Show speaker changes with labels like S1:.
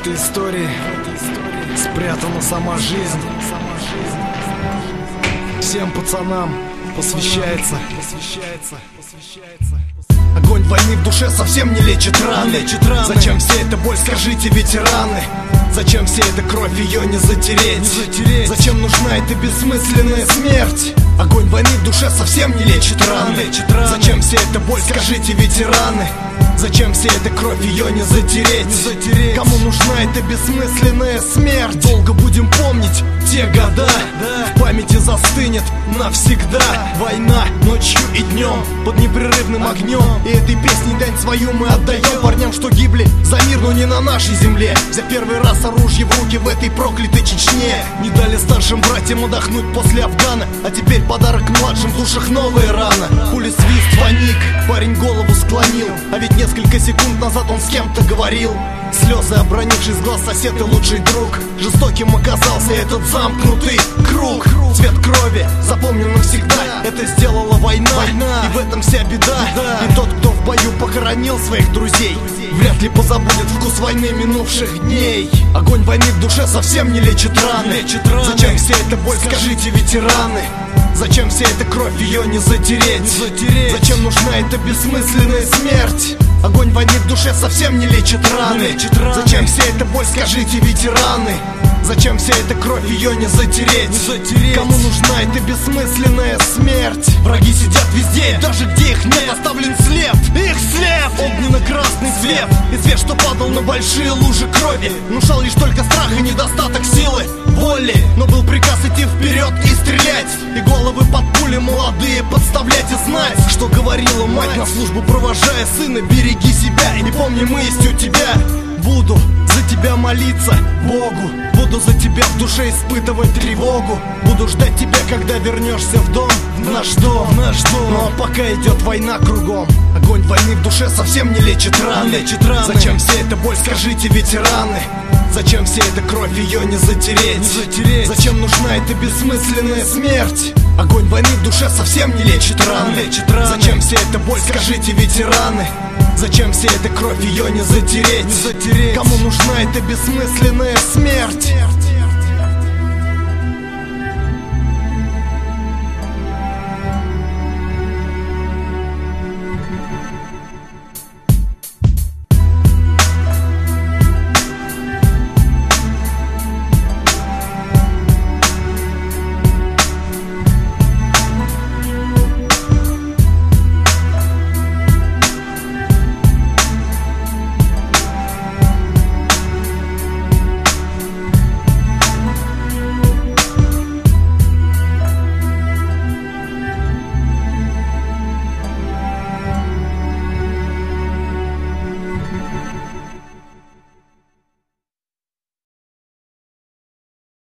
S1: этой истории спрятана сама жизнь. Всем пацанам посвящается. Огонь войны в душе совсем не лечит раны. Зачем вся эта боль, скажите, ветераны? Зачем вся эта кровь, ее не затереть? Зачем нужна эта бессмысленная смерть? Огонь войны в душе совсем не лечит раны. Зачем вся эта боль, скажите, ветераны? Зачем вся эта кровь, ее не затереть? Кому нужна эта бессмысленная смерть? Долго будем помнить те года, в памяти застынет навсегда. Война ночью и днем под непрерывным огнем. И этой песней дань свою мы отдаем парням, что гибли за мир, но не на нашей земле. За первый раз оружие в руки в этой проклятой Чечне. Не дали старшим братьям отдохнуть после Афгана, а теперь подарок младшим, в душах новые раны. Пули свист, паник, парень голову склонил, а ведь несколько секунд назад он с кем-то говорил. Слезы, обронившись глаз, сосед и лучший друг. Жестоким оказался этот замкнутый круг. Цвет крови запомнил навсегда, это сделала война. И в этом вся беда. И тот, кто в бою похоронил своих друзей, вряд ли позабудет вкус войны минувших дней. Огонь войны в душе совсем не лечит раны. Зачем вся эта боль, скажите, ветераны? Зачем вся эта кровь, ее не затереть? Зачем нужна эта бессмысленная смерть? Огонь войны в душе совсем не лечит раны. Зачем вся эта боль, скажите, ветераны? Зачем вся эта кровь, ее не затереть? Кому нужна эта бессмысленная смерть? Враги сидят везде, даже где их нет, оставлен след. Их след! Огненно-красный свет. И свет, что падал на большие лужи крови, внушал лишь только страх и недостаток силы, воли. Но был приказ идти вперед и стрелять, и головы под пули молодые подставлять, и знать, что говорила мать на службу провожая сына: береги себя и помни, мы есть у тебя. Буду за тебя молиться Богу, буду за тебя в душе испытывать тревогу. Буду ждать тебя, когда вернешься в дом, в наш дом. Ну а пока идет война кругом, огонь войны в душе совсем не лечит раны. Зачем вся эта боль, скажите, ветераны? Зачем вся эта кровь, ее не затереть? Зачем нужна эта бессмысленная смерть? Огонь войны в душе совсем не лечит раны. Зачем вся эта боль, скажите, ветераны? Зачем вся эта кровь, ее не затереть? Кому нужна эта бессмысленная смерть?